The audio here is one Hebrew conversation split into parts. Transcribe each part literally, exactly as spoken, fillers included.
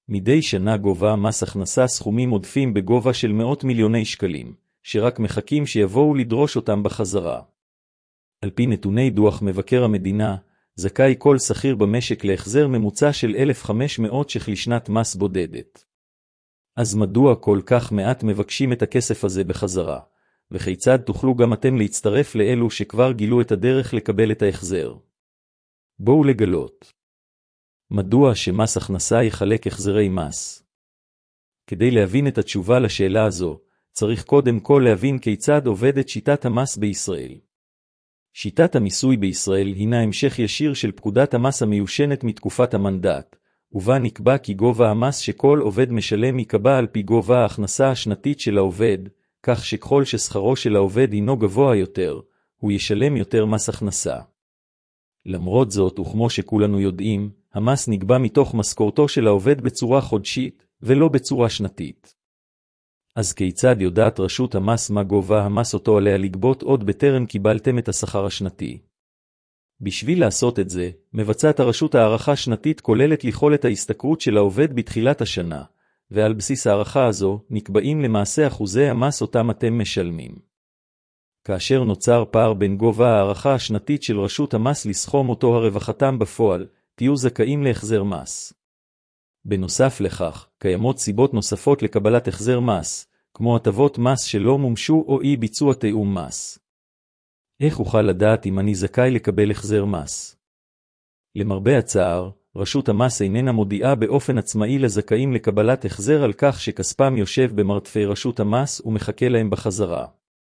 מדי שנה גובה מס הכנסה סכומים עודפים בגובה של מאות מיליוני שקלים, שרק מחכים שיבואו לדרוש אותם בחזרה. על פי נתוני דוח מבקר המדינה, זכאי כל שכיר במשק להחזר ממוצע של אלף וחמש מאות ש"ח לשנת מס בודדת. אז מדוע כל כך מעט מבקשים את הכסף הזה בחזרה, וכיצד תוכלו גם אתם להצטרף לאלו שכבר גילו את הדרך לקבל את ההחזר? בואו לגלות. מדוע שמס הכנסה יחלק החזרי מס? כדי להבין את התשובה לשאלה הזו, צריך קודם כל להבין כיצד עובדת שיטת המס בישראל. שיטת המיסוי בישראל הינה המשך ישיר של פקודת המס המיושנת מתקופת המנדט, ובה נקבע כי גובה המס שכל עובד משלם ייקבע על פי גובה ההכנסה השנתית של העובד, כך שככל ששכרו של העובד הינו גבוה יותר, הוא ישלם יותר מס הכנסה. למרות זאת, וכמו שכולנו יודעים, המס נקבע מתוך משכורתו של העובד בצורה חודשית, ולא בצורה שנתית. אז כיצד יודעת רשות המס מה גובה המס אותו עליה לגבות עוד בטרם קיבלתם את השכר השנתי? בשביל לעשות את זה, מבצעת הרשות הערכה שנתית כוללת יכולת ההשתכרות של העובד בתחילת השנה, ועל בסיס הערכה הזו נקבעים למעשה אחוזי המס אותם אתם משלמים. כאשר נוצר פער בין גובה הערכה השנתית של רשות המס לסכום אותו הרווחתם בפועל, תהיו זכאים להחזר מס. בנוסף לכך, קיימות סיבות נוספות לקבלת החזר מס, כמו הטבות מס שלא מומשו או אי ביצוע תיאום מס. איך אוכל לדעת אם אני זכאי לקבל החזר מס? למרבה הצער, רשות המס איננה מודיעה באופן עצמאי לזכאים לקבלת החזר על כך שכספם יושב במרתפי רשות המס ומחכה להם בחזרה.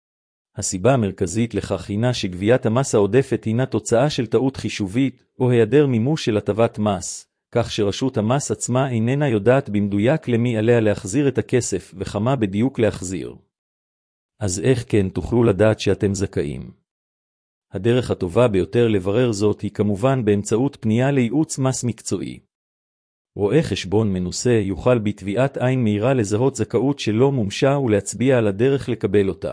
הסיבה המרכזית לכך הינה שגביית המס העודפת הינה תוצאה של טעות חישובית או היעדר מימוש של הטבת מס, כך שרשות המס עצמה איננה יודעת במדויק למי עליה להחזיר את הכסף וכמה בדיוק להחזיר. אז איך כן תוכלו לדעת שאתם זכאים? הדרך הטובה ביותר לברר זאת היא כמובן באמצעות פנייה לייעוץ מס מקצועי. רואה חשבון מנוסה יוכל בתביעת עין מהירה לזהות זכאות שלא מומשה ולהצביע על הדרך לקבל אותה.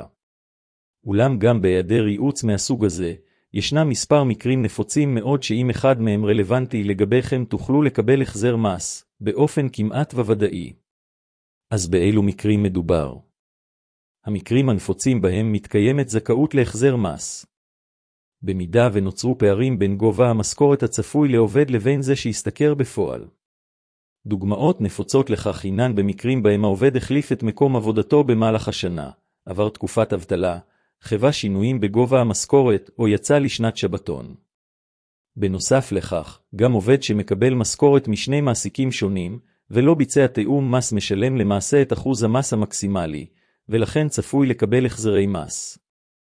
אולם גם בהיעדר ייעוץ מהסוג הזה, ישנם מספר מקרים נפוצים מאוד שאם אחד מהם רלוונטי לגביכם תוכלו לקבל החזר מס, באופן כמעט וודאי. אז באילו מקרים מדובר? המקרים הנפוצים בהם מתקיימת זכאות להחזר מס. במידה ונוצרו פערים בין גובה המשכורת הצפוי לעובד לבין זה שישתכר בפועל. דוגמאות נפוצות לכך הינן במקרים בהם העובד החליף את מקום עבודתו במהלך השנה, עבר תקופת אבטלה, חווה שינויים בגובה המשכורת או יצא לשנת שבתון. בנוסף לכך, גם עובד שמקבל משכורת משני מעסיקים שונים, ולא ביצע תיאום מס משלם למעשה את אחוז המס המקסימלי, ולכן צפוי לקבל החזרי מס.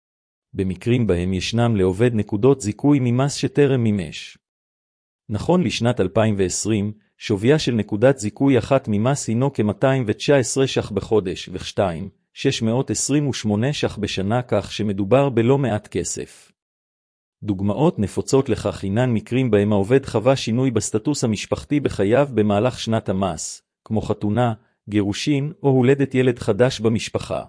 במקרים בהם ישנם לעובד נקודות זיכוי ממס שטרם מימש. נכון לשנת אלפיים ועשרים, שוויה של נקודת זיכוי אחת ממס הינו כ-מאתיים ותשע עשרה ש"ח בחודש ו-שתיים אלף שש מאות עשרים ושמונה ש"ח בשנה, כך שמדובר בלא מעט כסף. דוגמאות נפוצות לכך הינן מקרים בהם העובד חווה שינוי בסטטוס המשפחתי בחייו במהלך שנת המס, כמו חתונה, גירושין או הולדת ילד חדש במשפחה.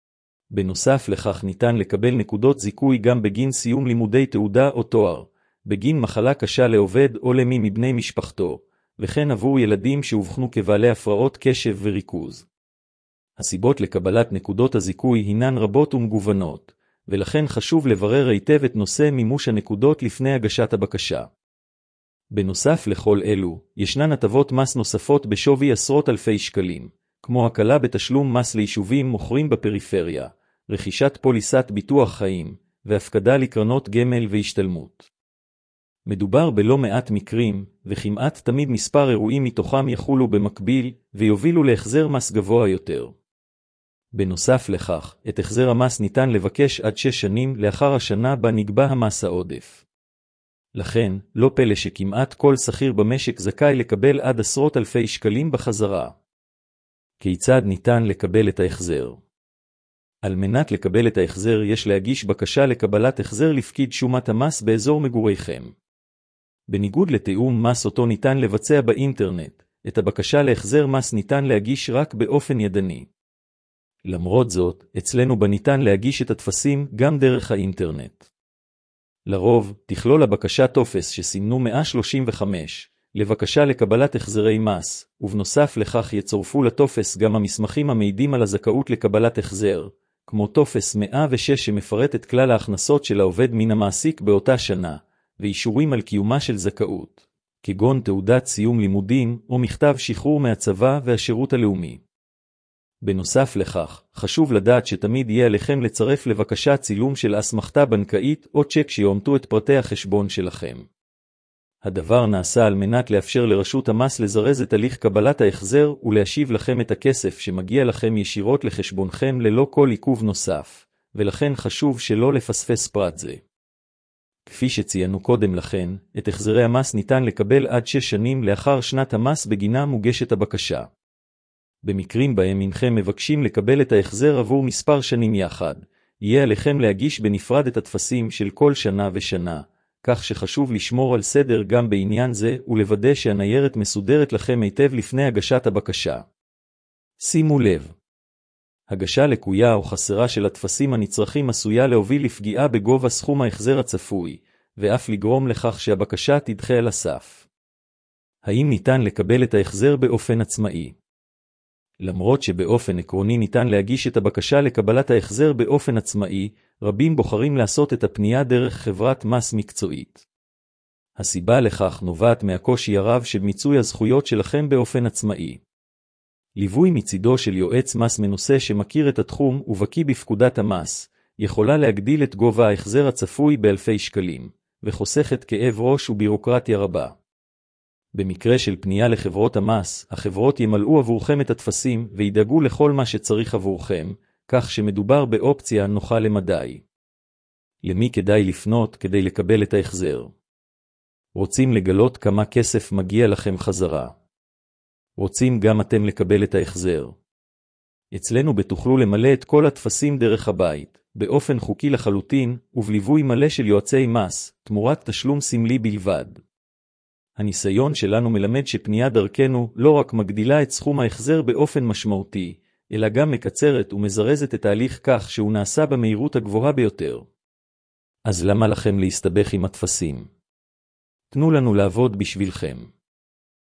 בנוסף לכך ניתן לקבל נקודות זיכוי גם בגין סיום לימודי תעודה או תואר, בגין מחלה קשה לעובד או למי מבני משפחתו, וכן עבור ילדים שהובחנו כבעלי הפרעות קשב וריכוז. הסיבות לקבלת נקודות הזיכוי הינן רבות ומגוונות, ולכן חשוב לברר היטב את נושא מימוש הנקודות לפני הגשת הבקשה. בנוסף לכל אלו, ישנן הטבות מס נוספות בשווי עשרות אלפי שקלים, כמו הקלה בתשלום מס ליישובים מוכרים בפריפריה, רכישת פוליסת ביטוח חיים, והפקדה לקרנות גמל והשתלמות. מדובר בלא מעט מקרים, וכמעט תמיד מספר אירועים מתוכם יחולו במקביל, ויובילו להחזר מס גבוה יותר. בנוסף לכך, את החזר המס ניתן לבקש עד שש שנים לאחר השנה בה נקבע המס העודף. לכן, לא פלא שכמעט כל שכיר במשק זכאי לקבל עד עשרות אלפי שקלים בחזרה. כיצד ניתן לקבל את ההחזר? על מנת לקבל את ההחזר יש להגיש בקשה לקבלת החזר לפקיד שומת המס באזור מגוריכם. בניגוד לתיאום מס אותו ניתן לבצע באינטרנט, את הבקשה להחזר מס ניתן להגיש רק באופן ידני. למרות זאת, אצלנו בניתן להגיש את הטפסים גם דרך האינטרנט. לרוב, תכלול הבקשה טופס שסימנו מאה שלושים וחמש, לבקשה לקבלת החזרי מס, ובנוסף לכך יצורפו לטופס גם המסמכים המעידים על הזכאות לקבלת החזר, כמו טופס מאה ושש שמפרט את כלל ההכנסות של העובד מן המעסיק באותה שנה, ואישורים על קיומה של זכאות, כגון תעודת סיום לימודים או מכתב שחרור מהצבא והשירות הלאומי. בנוסף לכך, חשוב לדעת שתמיד יהיה עליכם לצרף לבקשה צילום של אסמכתה בנקאית או צ'ק שיאומתו את פרטי החשבון שלכם. הדבר נעשה על מנת לאפשר לרשות המס לזרז את הליך קבלת ההחזר ולהשיב לכם את הכסף שמגיע לכם ישירות לחשבונכם ללא כל עיכוב נוסף, ולכן חשוב שלא לפספס פרט זה. כפי שציינו קודם לכן, את החזרי המס ניתן לקבל עד שש שנים לאחר שנת המס בגינה מוגשת הבקשה. במקרים בהם אינכם מבקשים לקבל את ההחזר עבור מספר שנים יחד, יהיה עליכם להגיש בנפרד את הטפסים של כל שנה ושנה, כך שחשוב לשמור על סדר גם בעניין זה ולוודא שהניירת מסודרת לכם היטב לפני הגשת הבקשה. שימו לב. הגשה לקויה או חסרה של הטפסים הנצרכים עשויה להוביל לפגיעה בגובה סכום ההחזר הצפוי, ואף לגרום לכך שהבקשה תדחה על הסף. האם ניתן לקבל את ההחזר באופן עצמאי? למרות שבאופן עקרוני ניתן להגיש את הבקשה לקבלת ההחזר באופן עצמאי, רבים בוחרים לעשות את הפנייה דרך חברת מס מקצועית. הסיבה לכך נובעת מהקושי הרב של מיצוי הזכויות שלכם באופן עצמאי. ליווי מצידו של יועץ מס מנוסה שמכיר את התחום ובקיא בפקודת המס, יכולה להגדיל את גובה ההחזר הצפוי באלפי שקלים, וחוסכת כאב ראש ובירוקרטיה רבה. במקרה של פנייה לחברות המס, החברות ימלאו עבורכם את הטפסים וידאגו לכל מה שצריך עבורכם, כך שמדובר באופציה נוחה למדי. למי כדאי לפנות כדי לקבל את ההחזר? רוצים לגלות כמה כסף מגיע לכם חזרה? רוצים גם אתם לקבל את ההחזר? אצלנו בתוכלו למלא את כל הטפסים דרך הבית, באופן חוקי לחלוטין, ובליווי מלא של יועצי מס, תמורת תשלום סמלי בלבד. הניסיון שלנו מלמד שפנייה דרכנו לא רק מגדילה את סכום ההחזר באופן משמעותי, אלא גם מקצרת ומזרזת את ההליך כך שהוא נעשה במהירות הגבוהה ביותר. אז למה לכם להסתבך עם הטפסים? תנו לנו לעבוד בשבילכם.